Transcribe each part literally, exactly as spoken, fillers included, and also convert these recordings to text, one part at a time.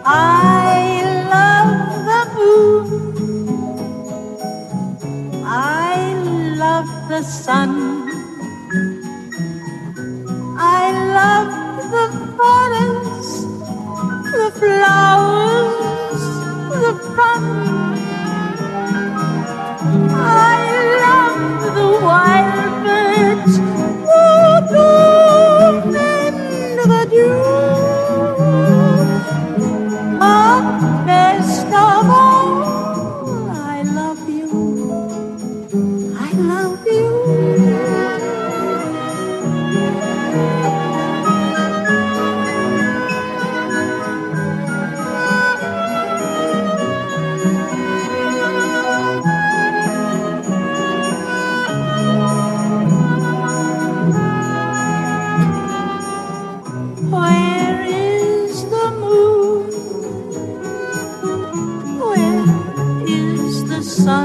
I love the moon. I love the sun. I love the forest, the flowers, the fun. I love the wild birds who bloom in the dew. But best of all, I love you. I love you. Where is the moon? Where is the sun?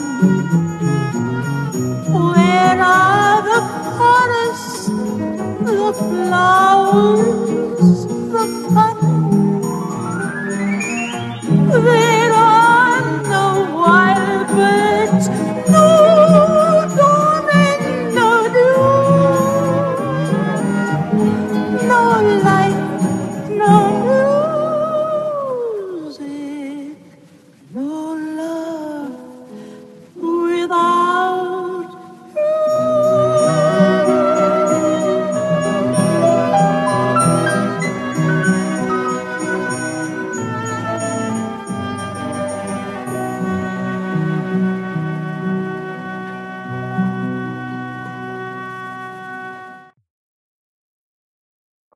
Where are the forests, the flowers, the fun? Where